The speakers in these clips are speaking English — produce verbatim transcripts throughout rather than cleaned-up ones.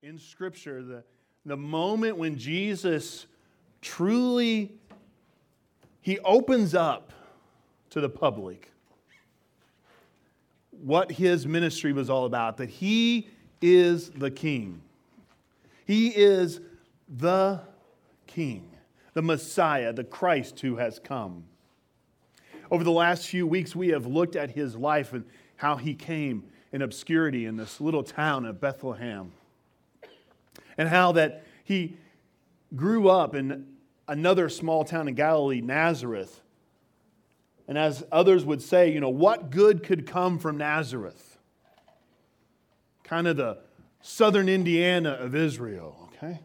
in Scripture, the, the moment when Jesus truly, he opens up to the public what his ministry was all about, that he is the King. He is the King, the Messiah, the Christ who has come. Over the last few weeks, we have looked at his life and how he came in obscurity in this little town of Bethlehem, and how that he grew up in another small town in Galilee, Nazareth. And as others would say, you know, what good could come from Nazareth? Kind of the southern Indiana of Israel, okay?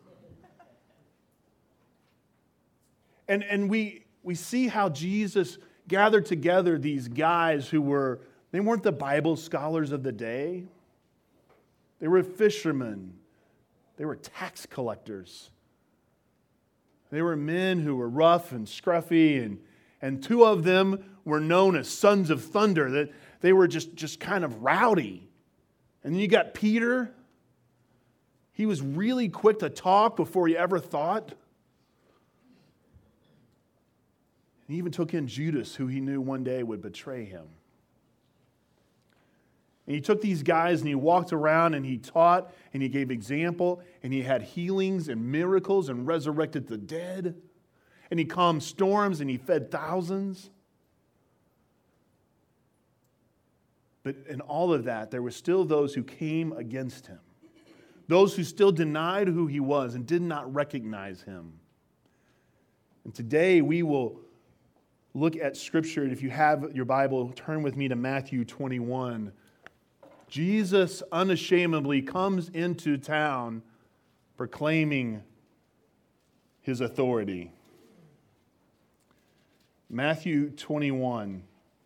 And, and we, we see how Jesus gathered together these guys who were, they weren't the Bible scholars of the day. They were fishermen. They were tax collectors. They were men who were rough and scruffy, and, and two of them were known as sons of thunder, that they were just, just kind of rowdy. And then you got Peter. He was really quick to talk before he ever thought. He even took in Judas, who he knew one day would betray him. And he took these guys and he walked around and he taught and he gave example and he had healings and miracles and resurrected the dead. And he calmed storms and he fed thousands. But in all of that, there were still those who came against him. Those who still denied who he was and did not recognize him. And today we will look at Scripture. And if you have your Bible, turn with me to Matthew twenty-one. Jesus unashamedly comes into town proclaiming his authority. Matthew twenty-one,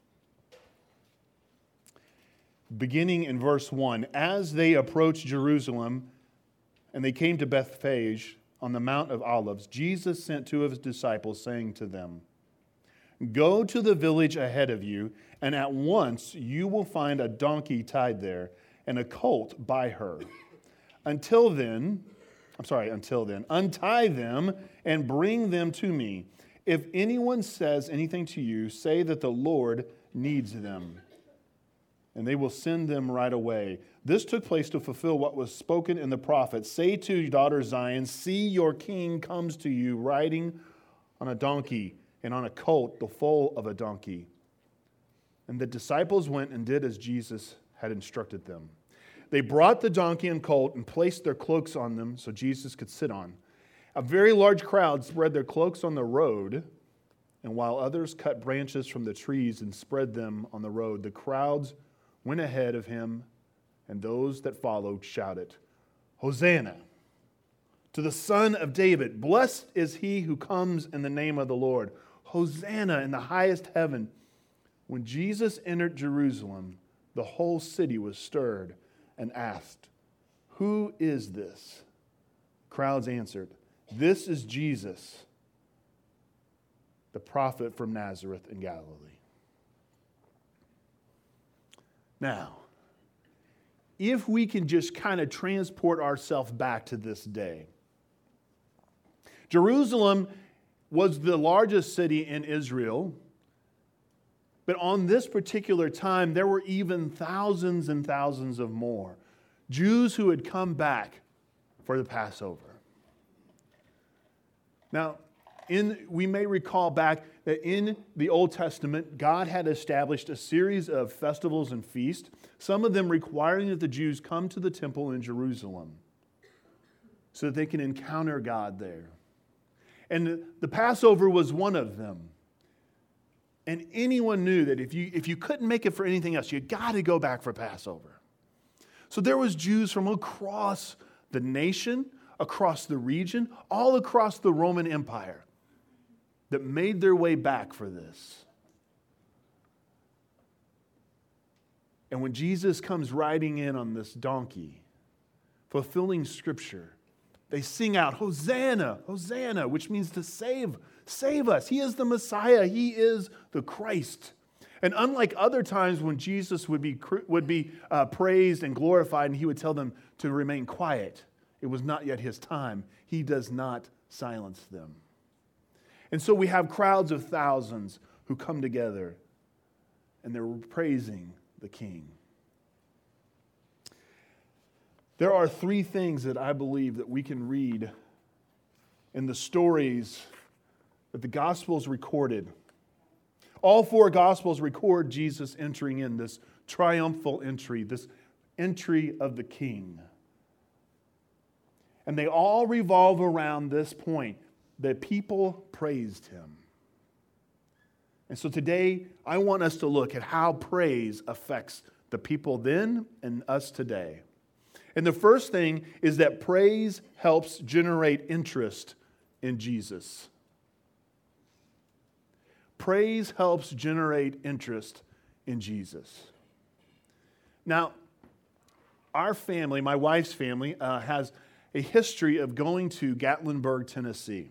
beginning in verse one. As they approached Jerusalem and they came to Bethphage on the Mount of Olives, Jesus sent two of his disciples, saying to them, "Go to the village ahead of you, and at once you will find a donkey tied there and a colt by her. Until then, I'm sorry, until then, untie them and bring them to me. If anyone says anything to you, say that the Lord needs them, and they will send them right away." This took place to fulfill what was spoken in the prophet. "Say to your daughter Zion, see, your king comes to you riding on a donkey, and on a colt, the foal of a donkey." And the disciples went and did as Jesus had instructed them. They brought the donkey and colt and placed their cloaks on them so Jesus could sit on. A very large crowd spread their cloaks on the road, and while others cut branches from the trees and spread them on the road, the crowds went ahead of him, and those that followed shouted, "Hosanna to the Son of David! Blessed is he who comes in the name of the Lord! Hosanna in the highest heaven!" When Jesus entered Jerusalem, the whole city was stirred and asked, "Who is this?" Crowds answered, "This is Jesus, the prophet from Nazareth in Galilee." Now, if we can just kind of transport ourselves back to this day. Jerusalem was the largest city in Israel, but on this particular time, there were even thousands and thousands of more Jews who had come back for the Passover. Now, in, we may recall back that in the Old Testament, God had established a series of festivals and feasts, some of them requiring that the Jews come to the temple in Jerusalem so that they can encounter God there. And the Passover was one of them. And anyone knew that if you, if you couldn't make it for anything else, you got to go back for Passover. So there was Jews from across the nation, across the region, all across the Roman Empire that made their way back for this. And when Jesus comes riding in on this donkey, fulfilling Scripture, they sing out, "Hosanna, Hosanna," which means to save, save us. He is the Messiah. He is the Christ. And unlike other times when Jesus would be, would be uh, praised and glorified and he would tell them to remain quiet, it was not yet his time. He does not silence them. And so we have crowds of thousands who come together and they're praising the King. There are three things that I believe that we can read in the stories that the Gospels recorded. All four Gospels record Jesus entering in, this triumphal entry, this entry of the King. And they all revolve around this point, that people praised him. And so today, I want us to look at how praise affects the people then and us today. And the first thing is that praise helps generate interest in Jesus. Praise helps generate interest in Jesus. Now, our family, my wife's family, uh, has a history of going to Gatlinburg, Tennessee.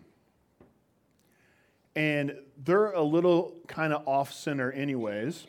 And they're a little kind of off-center anyways,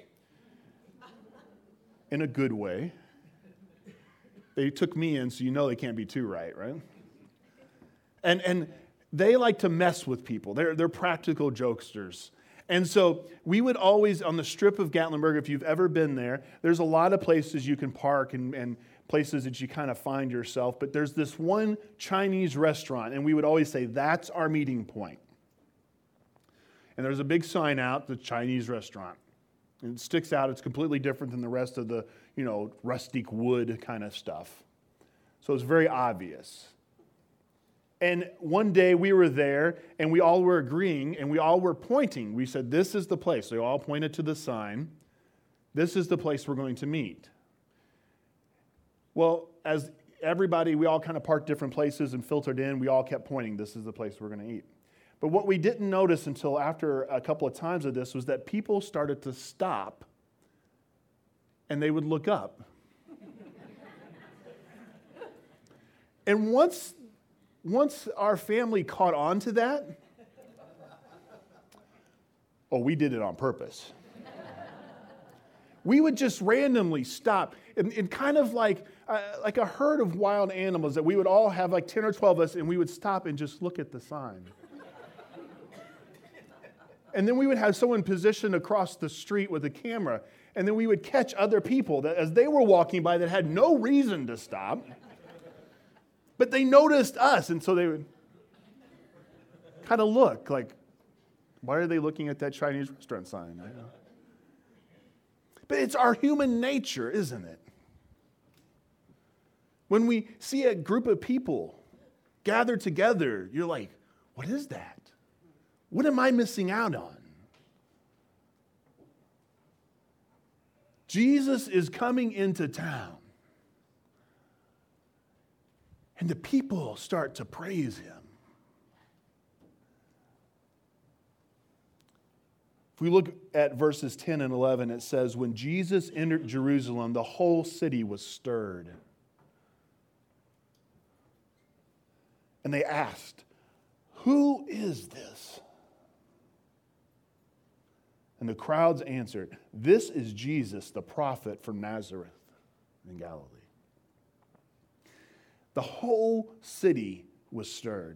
in a good way. They took me in, so you know they can't be too right, right? And and they like to mess with people. They're, they're practical jokesters. And so we would always, on the strip of Gatlinburg, if you've ever been there, there's a lot of places you can park and, and places that you kind of find yourself. But there's this one Chinese restaurant, and we would always say, that's our meeting point. And there's a big sign out, the Chinese restaurant. And it sticks out. It's completely different than the rest of the, you know, rustic wood kind of stuff. So it's very obvious. And one day we were there, and we all were agreeing, and we all were pointing. We said, this is the place. They all pointed to the sign. This is the place we're going to meet. Well, as everybody, we all kind of parked different places and filtered in. We all kept pointing, this is the place we're going to eat. But what we didn't notice until after a couple of times of this was that people started to stop and they would look up. And once, once our family caught on to that, oh, we did it on purpose. We would just randomly stop and, and kind of like, uh, like a herd of wild animals that we would all have like ten or twelve of us, and we would stop and just look at the sign. And then we would have someone positioned across the street with a camera. And then we would catch other people that as they were walking by that had no reason to stop. But they noticed us. And so they would kind of look like, why are they looking at that Chinese restaurant sign? But it's our human nature, isn't it? When we see a group of people gathered together, you're like, what is that? What am I missing out on? Jesus is coming into town. And the people start to praise him. If we look at verses ten and eleven, it says, when Jesus entered Jerusalem, the whole city was stirred. And they asked, who is this? And the crowds answered, this is Jesus, the prophet from Nazareth in Galilee. The whole city was stirred.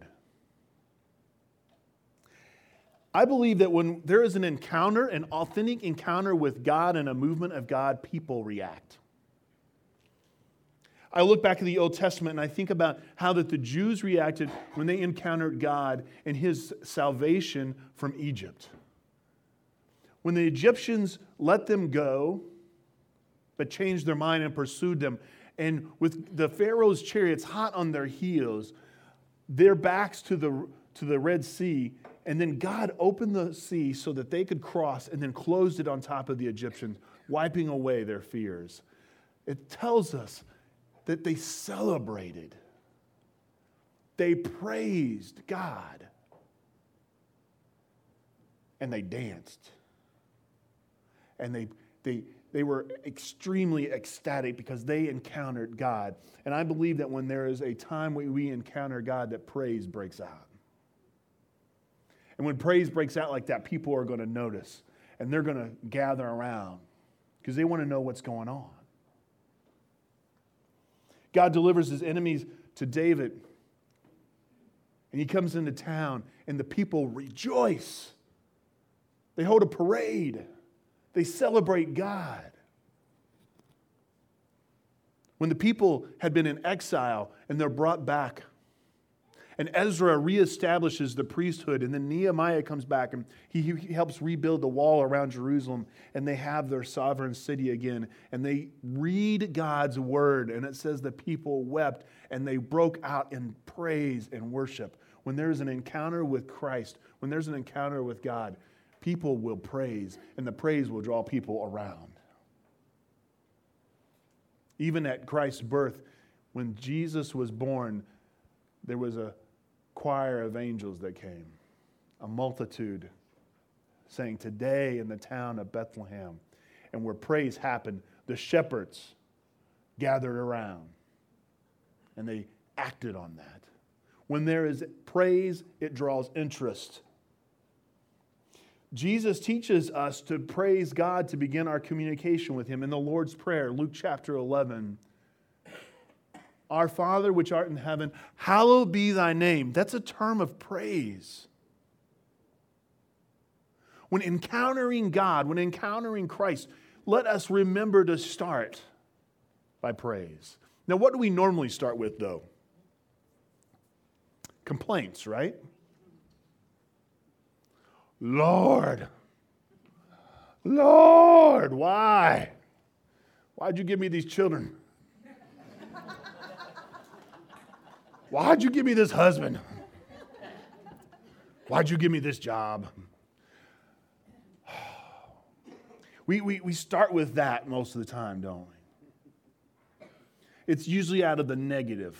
I believe that when there is an encounter, an authentic encounter with God and a movement of God, people react. I look back at the Old Testament and I think about how that the Jews reacted when they encountered God and his salvation from Egypt. When the Egyptians let them go, but changed their mind and pursued them, and with the Pharaoh's chariots hot on their heels, their backs to the, to the Red Sea, and then God opened the sea so that they could cross and then closed it on top of the Egyptians, wiping away their fears. It tells us that they celebrated. They praised God. And they danced. And they, they, they were extremely ecstatic because they encountered God. And I believe that when there is a time when we encounter God, that praise breaks out. And when praise breaks out like that, people are going to notice. and they're going to gather around because they want to know what's going on. God delivers his enemies to David, and he comes into town, and the people rejoice. They hold a parade. They celebrate God. When the people had been in exile and they're brought back, and Ezra reestablishes the priesthood, and then Nehemiah comes back and he, he helps rebuild the wall around Jerusalem, and they have their sovereign city again, and they read God's word, and it says the people wept and they broke out in praise and worship. When there's an encounter with Christ, when there's an encounter with God, people will praise, and the praise will draw people around. Even at Christ's birth, when Jesus was born, there was a choir of angels that came, a multitude saying, "Today in the town of Bethlehem." And where praise happened, the shepherds gathered around, and they acted on that. When there is praise, it draws interest. Jesus teaches us to praise God to begin our communication with him in the Lord's Prayer, Luke chapter eleven. Our Father which art in heaven, hallowed be thy name. That's a term of praise. When encountering God, when encountering Christ, let us remember to start by praise. Now, what do we normally start with, though? Complaints, right? Lord, Lord, why? Why'd you give me these children? Why'd you give me this husband? Why'd you give me this job? We, we, we start with that most of the time, don't we? It's usually out of the negative.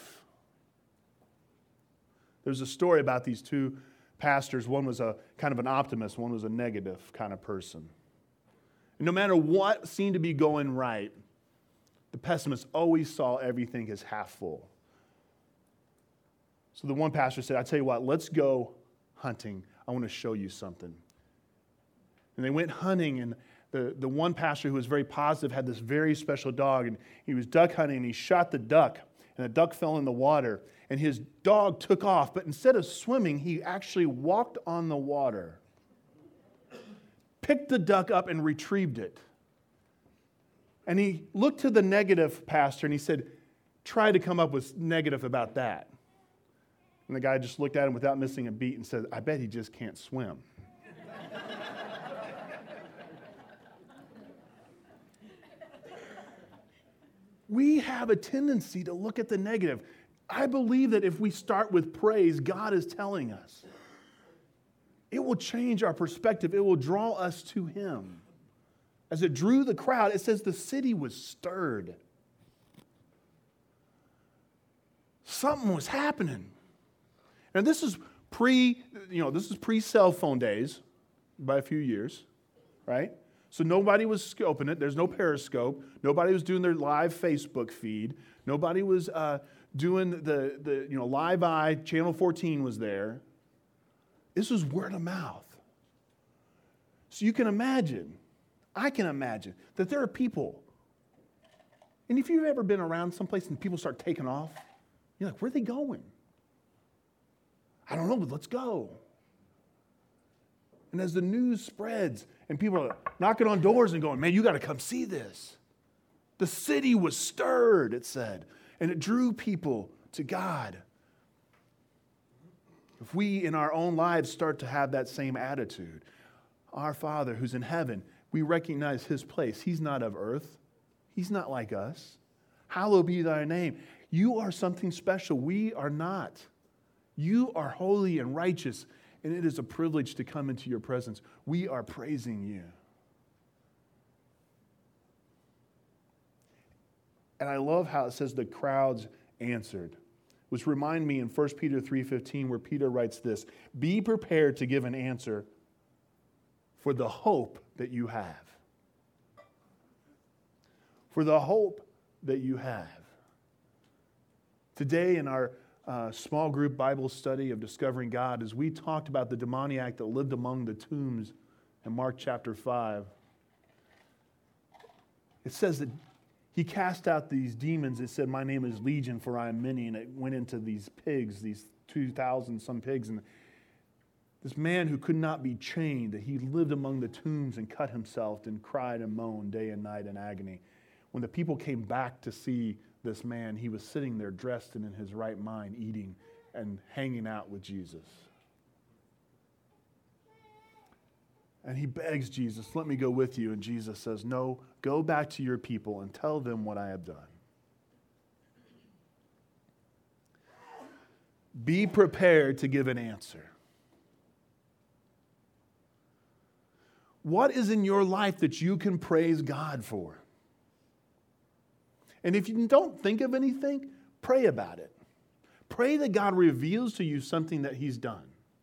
There's a story about these two pastors. One was a kind of an optimist, one was a negative kind of person. And no matter what seemed to be going right, the pessimist always saw everything as half full. So the one pastor said, "I tell you what, let's go hunting. I want to show you something." And they went hunting, and the, the one pastor who was very positive had this very special dog, and he was duck hunting, and he shot the duck, and the duck fell in the water, and his dog took off, but instead of swimming, he actually walked on the water, picked the duck up, and retrieved it. And he looked to the negative pastor, and he said, "Try to come up with negative about that." And the guy just looked at him without missing a beat and said, "I bet he just can't swim." We have a tendency to look at the negative. I believe that if we start with praise, God is telling us, it will change our perspective. It will draw us to him. As it drew the crowd, it says the city was stirred. Something was happening. And this is pre, you know, this is pre-cell phone days by a few years, right? So nobody was scoping it. There's no Periscope. Nobody was doing their live Facebook feed. Nobody was uh, doing the, the, you know, Live Eye. Channel fourteen was there. This was word of mouth. So you can imagine, I can imagine, that there are people, and if you've ever been around someplace and people start taking off, you're like, where are they going? I don't know, but let's go. And as the news spreads and people are knocking on doors and going, "Man, you got to come see this." The city was stirred, it said, and it drew people to God. If we in our own lives start to have that same attitude, our Father who's in heaven, we recognize his place. He's not of earth. He's not like us. Hallowed be thy name. You are something special. We are not. You are holy and righteous, and it is a privilege to come into your presence. We are praising you. And I love how it says the crowds answered, which remind me in First Peter three fifteen where Peter writes this, "Be prepared to give an answer for the hope that you have." For the hope that you have. Today in our uh, small group Bible study of Discovering God, as we talked about the demoniac that lived among the tombs in Mark chapter five, it says that he cast out these demons. It said, my name is Legion, for I am many. And it went into these pigs, these two thousand some pigs. And this man who could not be chained, that he lived among the tombs and cut himself and cried and moaned day and night in agony. When the people came back to see this man, he was sitting there dressed and in his right mind, eating and hanging out with Jesus. And he begs Jesus, let me go with you. And Jesus says, no, go back to your people and tell them what I have done. Be prepared to give an answer. What is in your life that you can praise God for? And if you don't think of anything, pray about it. Pray that God reveals to you something that He's done.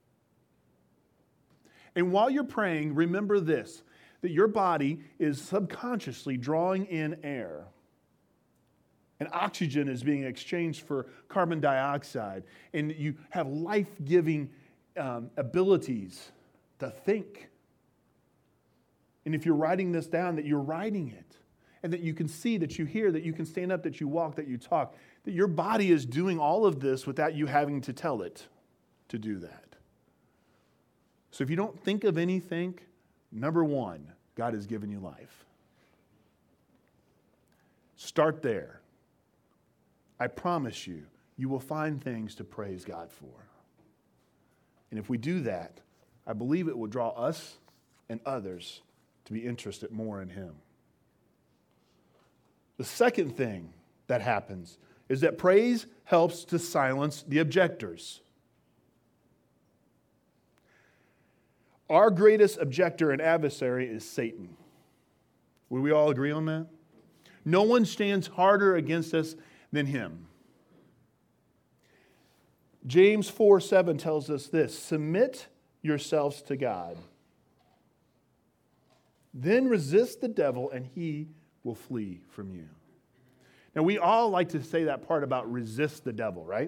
And while you're praying, remember this, that your body is subconsciously drawing in air. And oxygen is being exchanged for carbon dioxide. And you have life-giving um, abilities to think. And if you're writing this down, that you're writing it. And that you can see, that you hear, that you can stand up, that you walk, that you talk. That your body is doing all of this without you having to tell it to do that. So if you don't think of anything, number one, God has given you life. Start there. I promise you, you will find things to praise God for. And if we do that, I believe it will draw us and others to be interested more in Him. The second thing that happens is that praise helps to silence the objectors. Our greatest objector and adversary is Satan. Would we all agree on that? No one stands harder against us than him. James four seven tells us this, submit yourselves to God. Then resist the devil and he will flee from you. Now we all like to say that part about resist the devil, right?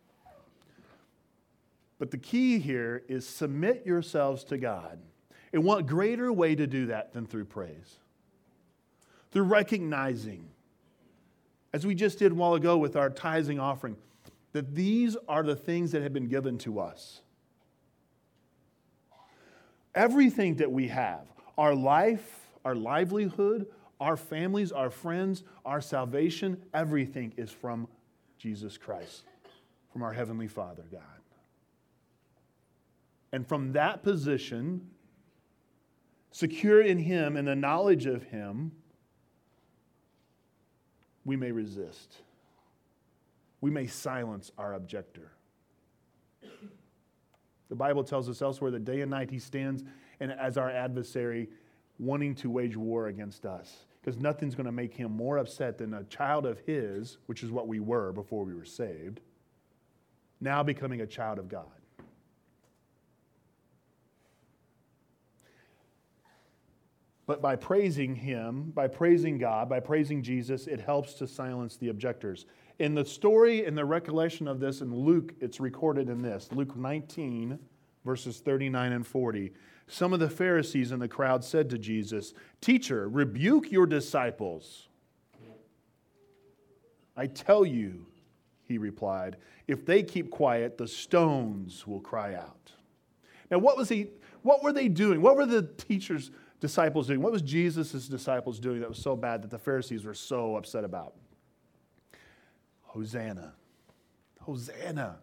But the key here is submit yourselves to God. And what greater way to do that than through praise? Through recognizing, as we just did a while ago with our tithing offering, that these are the things that have been given to us. Everything that we have, our life, our livelihood, our families, our friends, our salvation, everything is from Jesus Christ, from our Heavenly Father, God. And from that position, secure in Him and the knowledge of Him, we may resist. We may silence our objector. The Bible tells us elsewhere that day and night He stands and as our adversary, wanting to wage war against us. Because nothing's going to make Him more upset than a child of His, which is what we were before we were saved, now becoming a child of God. But by praising Him, by praising God, by praising Jesus, it helps to silence the objectors. In the story and the recollection of this in Luke, it's recorded in this. Luke nineteen, verses thirty-nine and forty. Some of the Pharisees in the crowd said to Jesus, "Teacher, rebuke your disciples." "I tell you," He replied, "if they keep quiet, the stones will cry out." Now, what was he? What were they doing? What were the teachers' disciples doing? What was Jesus' disciples doing that was so bad that the Pharisees were so upset about? Hosanna. Hosanna.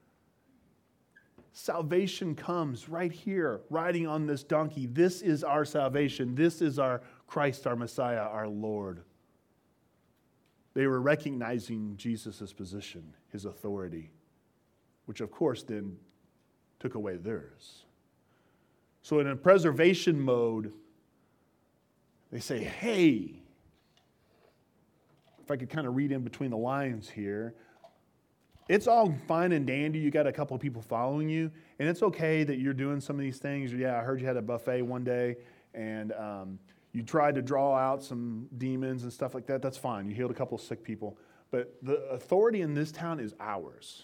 Salvation comes right here, riding on this donkey. This is our salvation. This is our Christ, our Messiah, our Lord. They were recognizing Jesus' position, His authority, which of course then took away theirs. So in a preservation mode, they say, hey, if I could kind of read in between the lines here, it's all fine and dandy. You got a couple of people following you, and it's okay that you're doing some of these things. Yeah, I heard you had a buffet one day, and um, you tried to draw out some demons and stuff like that. That's fine. You healed a couple of sick people. But the authority in this town is ours.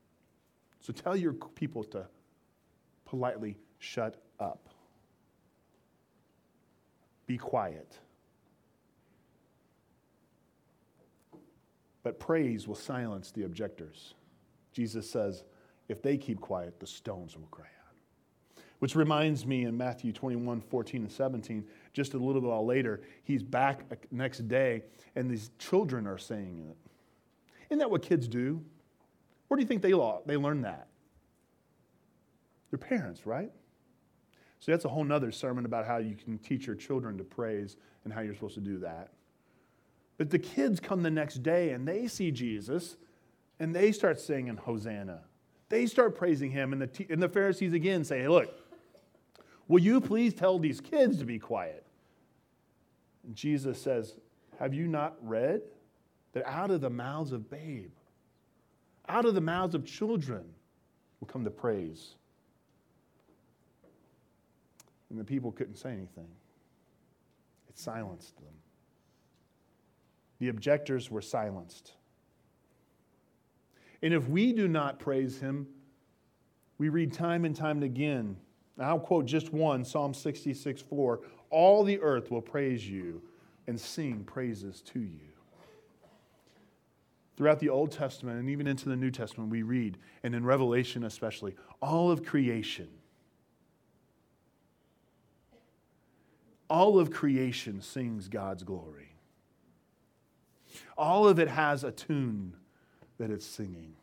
So tell your people to politely shut up. be quiet. But praise will silence the objectors. Jesus says, if they keep quiet, the stones will cry out. Which reminds me in Matthew twenty-one, fourteen, and seventeen, just a little while later, he's back next day, and these children are saying it. Isn't that what kids do? Where do you think they, they learn that? Their parents, right? So that's a whole nother sermon about how you can teach your children to praise and how you're supposed to do that. But the kids come the next day and they see Jesus and they start singing Hosanna. They start praising him, and the, t- and the Pharisees again say, hey, look, will you please tell these kids to be quiet? And Jesus says, have you not read that out of the mouths of babe, out of the mouths of children will come the praise? And the people couldn't say anything. It silenced them. The objectors were silenced. And if we do not praise him, we read time and time again. I'll quote just one, Psalm sixty-six, four. All the earth will praise you and sing praises to you. Throughout the Old Testament and even into the New Testament, we read, and in Revelation especially, all of creation, all of creation sings God's glory. All of it has a tune that it's singing.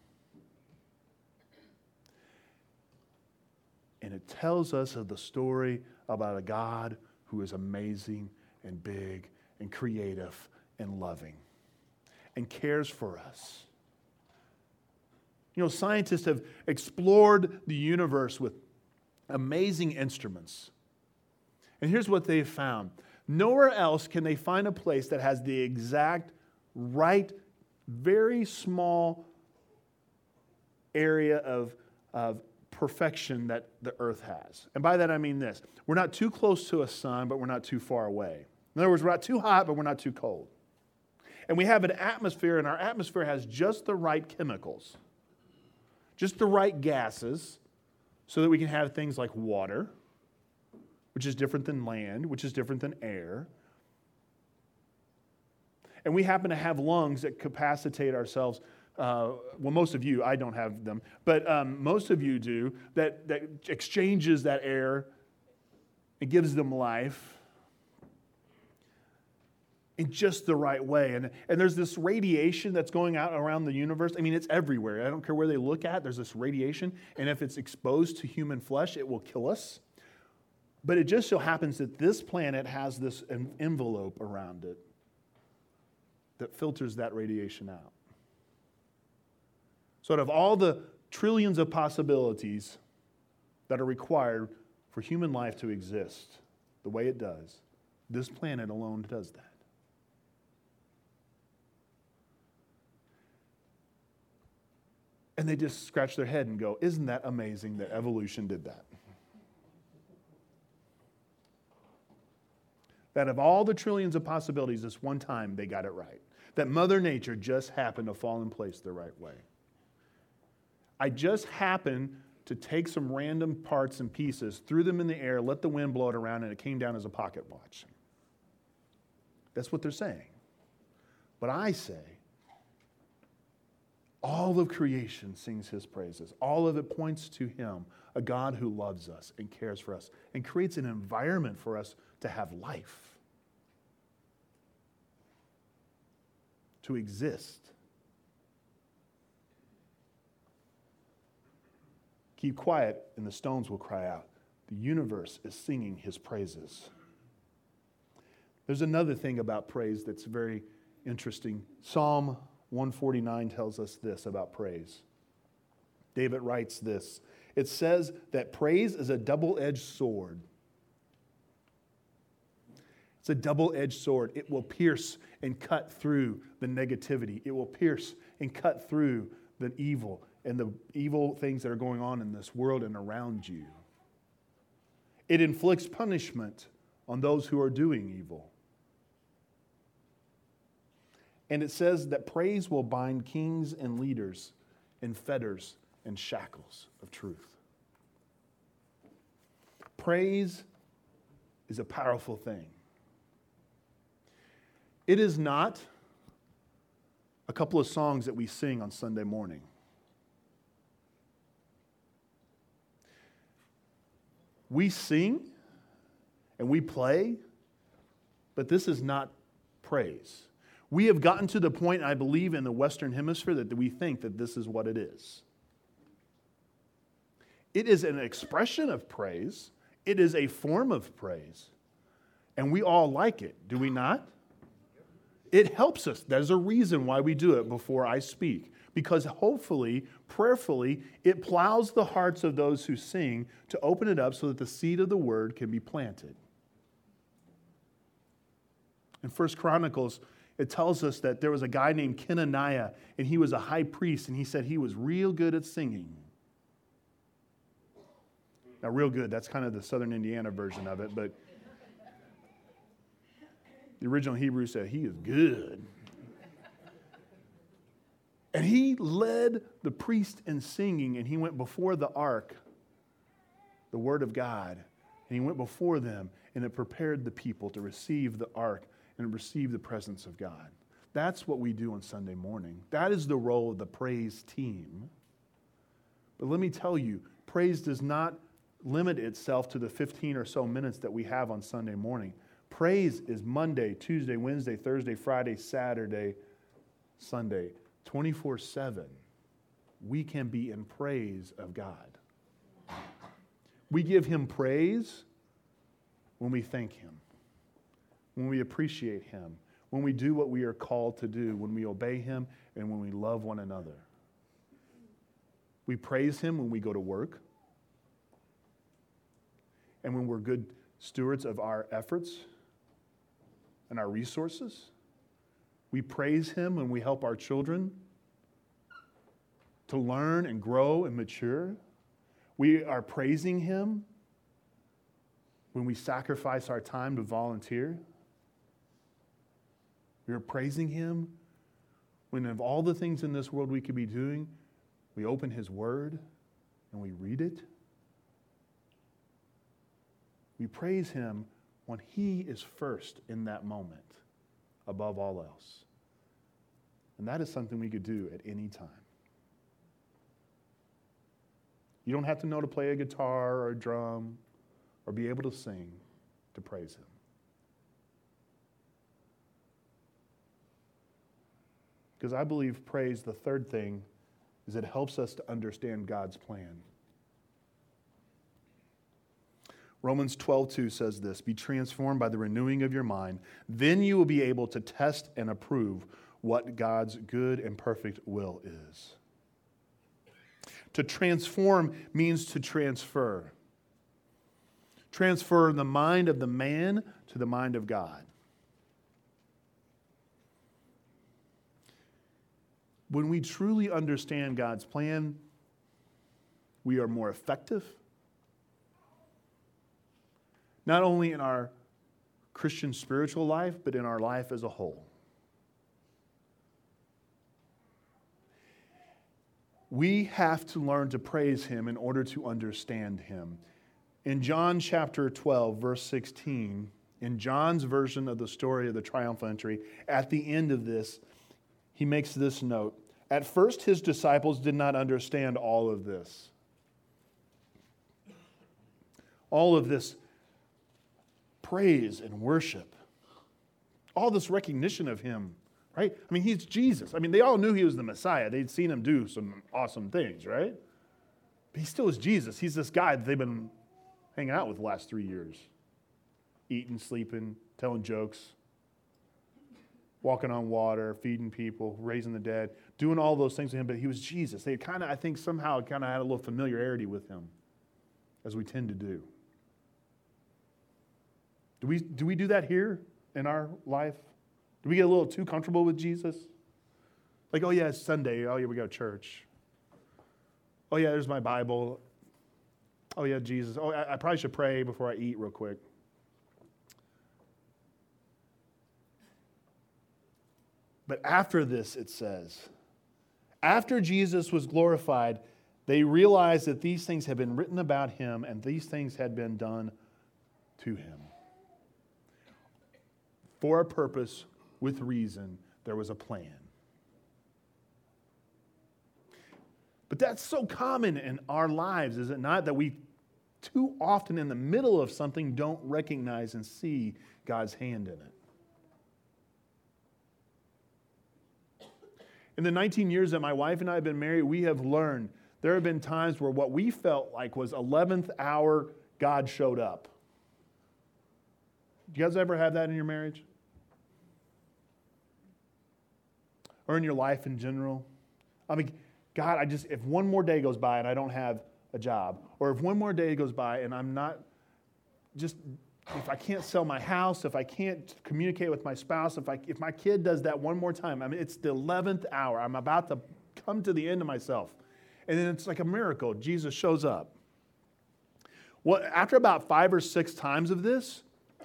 And it tells us of the story about a God who is amazing and big and creative and loving and cares for us. You know, scientists have explored the universe with amazing instruments. And here's what they've found. Nowhere else can they find a place that has the exact right, very small area of, of perfection that the earth has. And by that I mean this. We're not too close to a sun, but we're not too far away. In other words, we're not too hot, but we're not too cold. And we have an atmosphere, and our atmosphere has just the right chemicals, just the right gases, so that we can have things like water, which is different than land, which is different than air. And we happen to have lungs that capacitate ourselves. Uh, well, most of you, I don't have them, but um, most of you do, that, that exchanges that air and gives them life in just the right way. And, and there's this radiation that's going out around the universe. I mean, it's everywhere. I don't care where they look at, there's this radiation. And if it's exposed to human flesh, it will kill us. But it just so happens that this planet has this envelope around it that filters that radiation out. So out of all the trillions of possibilities that are required for human life to exist the way it does, this planet alone does that. And they just scratch their head and go, isn't that amazing that evolution did that? That of all the trillions of possibilities, this one time they got it right. That Mother Nature just happened to fall in place the right way. I just happened to take some random parts and pieces, threw them in the air, let the wind blow it around, and it came down as a pocket watch. That's what they're saying. But I say, all of creation sings his praises. All of it points to him, a God who loves us and cares for us and creates an environment for us to have life, to exist. Keep quiet and the stones will cry out. The universe is singing his praises. There's another thing about praise that's very interesting. Psalm one forty-nine tells us this about praise. David writes this. It says that praise is a double-edged sword. It's a double-edged sword. It will pierce and cut through the negativity. It will pierce and cut through the evil and the evil things that are going on in this world and around you. It inflicts punishment on those who are doing evil. And it says that praise will bind kings and leaders in fetters and shackles of truth. Praise is a powerful thing. It is not a couple of songs that we sing on Sunday morning. We sing and we play, but this is not praise. We have gotten to the point, I believe, in the Western Hemisphere that we think that this is what it is. It is an expression of praise. It is a form of praise. And we all like it, do we not? It helps us. There's a reason why we do it before I speak. Because hopefully, prayerfully, it plows the hearts of those who sing to open it up so that the seed of the word can be planted. In First Chronicles, it tells us that there was a guy named Kenaniah, and he was a high priest, and he said he was real good at singing. Now, real good, that's kind of the Southern Indiana version of it, but the original Hebrew said he is good. And he led the priest in singing, and he went before the ark, the word of God, and he went before them, and it prepared the people to receive the ark and receive the presence of God. That's what we do on Sunday morning. That is the role of the praise team. But let me tell you, praise does not limit itself to the fifteen or so minutes that we have on Sunday morning. Praise is Monday, Tuesday, Wednesday, Thursday, Friday, Saturday, Sunday. twenty-four seven, we can be in praise of God. We give Him praise when we thank Him, when we appreciate Him, when we do what we are called to do, when we obey Him, and when we love one another. We praise Him when we go to work, and when we're good stewards of our efforts and our resources. We praise Him when we help our children to learn and grow and mature. We are praising Him when we sacrifice our time to volunteer. We are praising Him when, of all the things in this world we could be doing, we open His Word and we read it. We praise Him when He is first in that moment, above all else. And that is something we could do at any time. You don't have to know to play a guitar or a drum or be able to sing to praise Him. Because I believe praise, the third thing, is it helps us to understand God's plan. Romans twelve two says this, "Be transformed by the renewing of your mind. Then you will be able to test and approve what God's good and perfect will is." To transform means to transfer. Transfer the mind of the man to the mind of God. When we truly understand God's plan, we are more effective. Not only in our Christian spiritual life, but in our life as a whole. We have to learn to praise Him in order to understand Him. In John chapter twelve, verse sixteen, in John's version of the story of the triumphal entry, at the end of this, he makes this note. At first, His disciples did not understand all of this. All of this praise and worship. All this recognition of Him, right? I mean, He's Jesus. I mean, they all knew He was the Messiah. They'd seen Him do some awesome things, right? But He still is Jesus. He's this guy that they've been hanging out with the last three years. Eating, sleeping, telling jokes, walking on water, feeding people, raising the dead, doing all those things to Him. But He was Jesus. They kind of, I think, somehow kind of had a little familiarity with Him, as we tend to do. Do we, do we do that here in our life? Do we get a little too comfortable with Jesus? Like, oh yeah, it's Sunday. Oh yeah, we go to church. Oh yeah, there's my Bible. Oh yeah, Jesus. Oh, I, I probably should pray before I eat real quick. But after this, it says, after Jesus was glorified, they realized that these things had been written about Him and these things had been done to Him. For a purpose with reason. There was a plan. But that's so common in our lives, is it not? That we too often in the middle of something don't recognize and see God's hand in it. In the nineteen years that my wife and I have been married, we have learned there have been times where what we felt like was eleventh hour, God showed up. Do you guys ever have that in your marriage? Or in your life in general? I mean, God, I just, if one more day goes by and I don't have a job, or if one more day goes by and I'm not, just, if I can't sell my house, if I can't communicate with my spouse, if I, if my kid does that one more time, I mean, it's the eleventh hour. I'm about to come to the end of myself. And then it's like a miracle. Jesus shows up. Well, after about five or six times of this,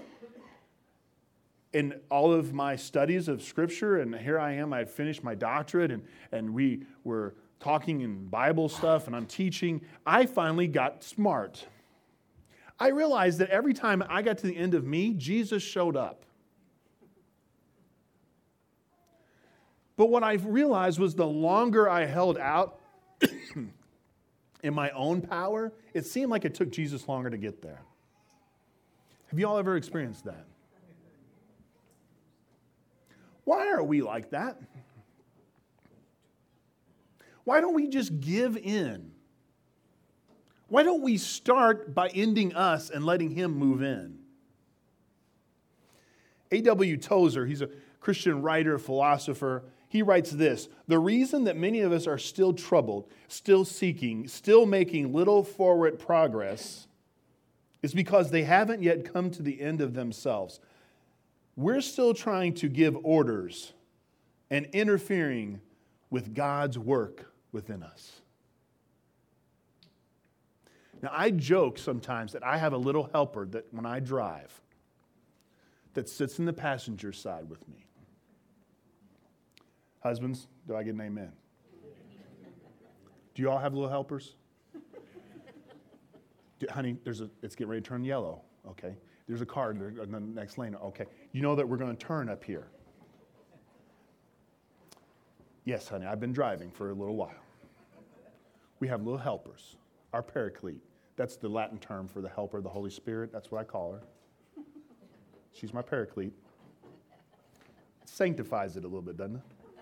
in all of my studies of Scripture, and here I am, I had finished my doctorate, and, and we were talking in Bible stuff, and I'm teaching, I finally got smart. I realized that every time I got to the end of me, Jesus showed up. But what I realized was the longer I held out in my own power, it seemed like it took Jesus longer to get there. Have you all ever experienced that? Why are we like that? Why don't we just give in? Why don't we start by ending us and letting Him move in? A W Tozer, he's a Christian writer, philosopher, he writes this: the reason that many of us are still troubled, still seeking, still making little forward progress is because they haven't yet come to the end of themselves. We're still trying to give orders and interfering with God's work within us. Now, I joke sometimes that I have a little helper that when I drive, that sits in the passenger side with me. Husbands, do I get an amen? Do you all have little helpers? Do, honey, there's a, it's getting ready to turn yellow. Okay. There's a car in the next lane. Okay. You know that we're going to turn up here. Yes, honey, I've been driving for a little while. We have little helpers. Our paraclete. That's the Latin term for the helper of the Holy Spirit. That's what I call her. She's my paraclete. It sanctifies it a little bit, doesn't it?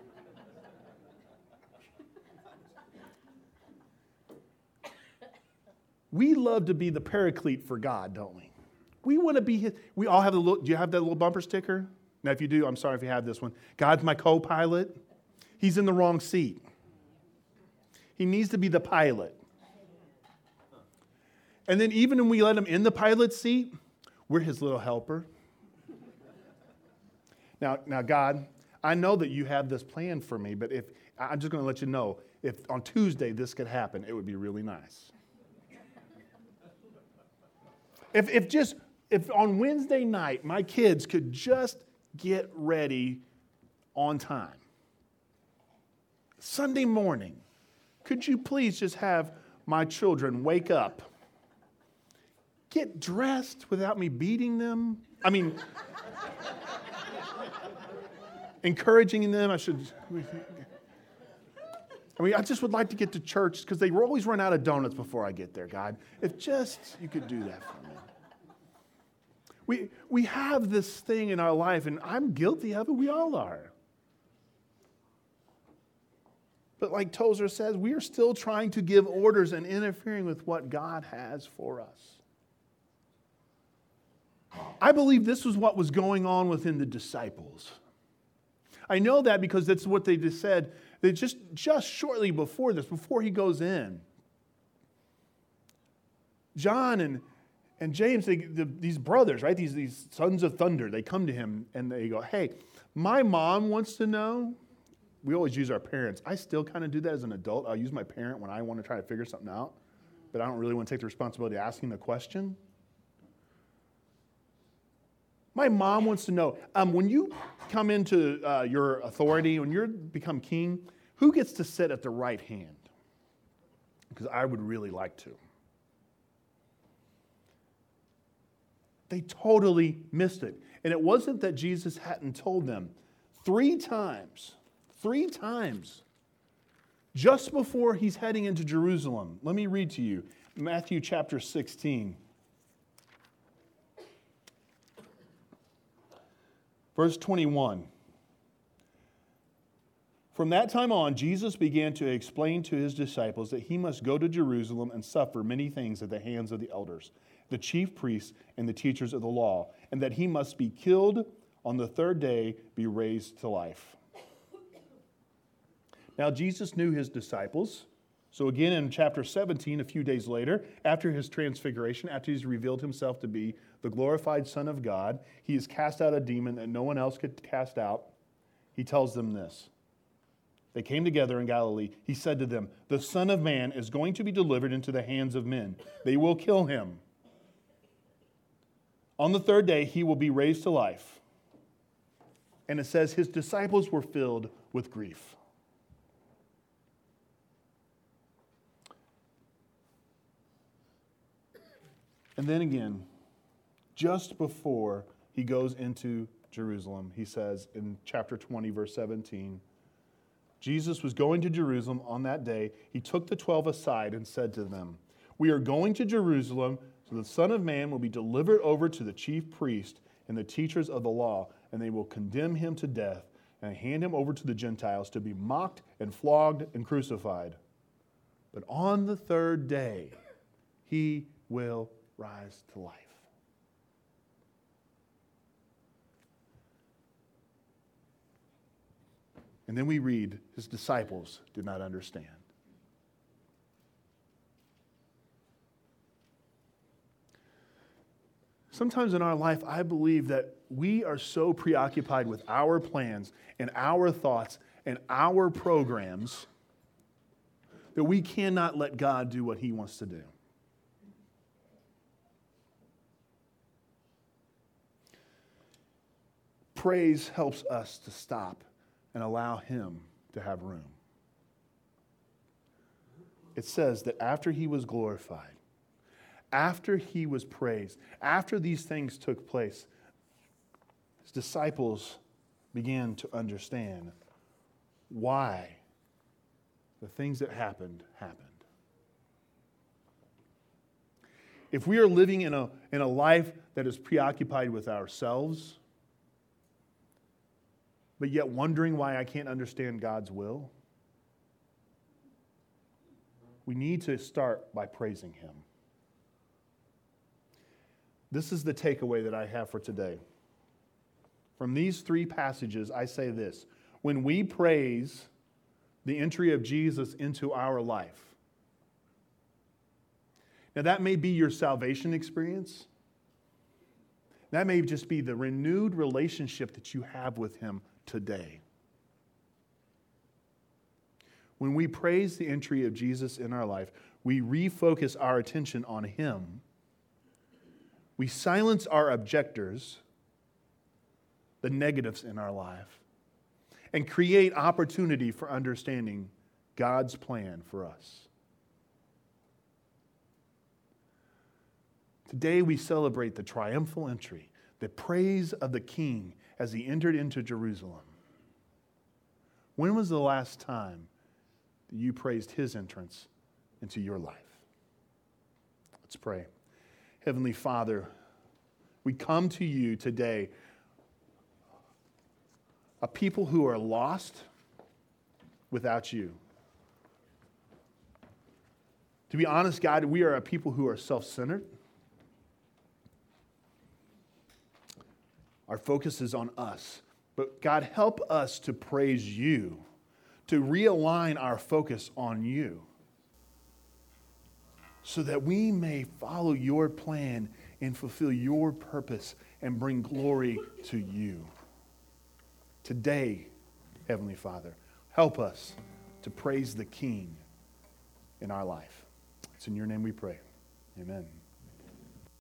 We love to be the paraclete for God, don't we? We want to be His. We all have the little, do you have that little bumper sticker? Now, if you do, I'm sorry if you have this one. God's my co-pilot. He's in the wrong seat. He needs to be the pilot. And then even when we let Him in the pilot seat, we're His little helper. Now, now, God, I know that you have this plan for me, but if I'm just going to let you know, if on Tuesday this could happen, it would be really nice. If if just if on Wednesday night my kids could just get ready on time. Sunday morning, could you please just have my children wake up, get dressed without me beating them? I mean, encouraging them. I should. I mean, I just would like to get to church because they always run out of donuts before I get there, God. If just you could do that for me. We, we have this thing in our life, and I'm guilty of it. We all are. But like Tozer says, we are still trying to give orders and interfering with what God has for us. I believe this was what was going on within the disciples. I know that because that's what they just said. They just, just shortly before this, before He goes in, John and And James, they, the, these brothers, right, these, these sons of thunder, they come to Him and they go, hey, my mom wants to know. We always use our parents. I still kind of do that as an adult. I'll use my parent when I want to try to figure something out, but I don't really want to take the responsibility of asking the question. My mom wants to know, um, when you come into uh, your authority, when you become king, who gets to sit at the right hand? Because I would really like to. They totally missed it. And it wasn't that Jesus hadn't told them. Three times, three times, just before he's heading into Jerusalem. Let me read to you Matthew chapter sixteen. Verse twenty-one. From that time on, Jesus began to explain to his disciples that he must go to Jerusalem and suffer many things at the hands of the elders, the chief priests, and the teachers of the law, and that he must be killed, on the third day be raised to life. Now, Jesus knew his disciples. So again, in chapter seventeen, a few days later, after his transfiguration, after he's revealed himself to be the glorified Son of God, he has cast out a demon that no one else could cast out. He tells them this. They came together in Galilee. He said to them, "The Son of Man is going to be delivered into the hands of men. They will kill him. On the third day, he will be raised to life." And it says his disciples were filled with grief. And then again, just before he goes into Jerusalem, he says in chapter twenty, verse seventeen, Jesus was going to Jerusalem on that day. He took the twelve aside and said to them, "We are going to Jerusalem, so the Son of Man will be delivered over to the chief priest and the teachers of the law, and they will condemn him to death and hand him over to the Gentiles to be mocked and flogged and crucified. But on the third day, he will rise to life." And then we read, his disciples did not understand. Sometimes in our life, I believe that we are so preoccupied with our plans and our thoughts and our programs that we cannot let God do what he wants to do. Praise helps us to stop and allow him to have room. It says that after he was glorified, after he was praised, after these things took place, his disciples began to understand why the things that happened, happened. If we are living in a, in a life that is preoccupied with ourselves, but yet wondering why I can't understand God's will, we need to start by praising him. This is the takeaway that I have for today. From these three passages, I say this: when we praise the entry of Jesus into our life, now that may be your salvation experience. That may just be the renewed relationship that you have with him today. When we praise the entry of Jesus in our life, we refocus our attention on him. We silence our objectors, the negatives in our life, and create opportunity for understanding God's plan for us. Today we celebrate the triumphal entry, the praise of the King as he entered into Jerusalem. When was the last time that you praised his entrance into your life? Let's pray. Heavenly Father, we come to you today, a people who are lost without you. To be honest, God, we are a people who are self-centered. Our focus is on us. But God, help us to praise you, to realign our focus on you, so that we may follow your plan and fulfill your purpose and bring glory to you. Today, Heavenly Father, help us to praise the King in our life. It's in your name we pray. Amen.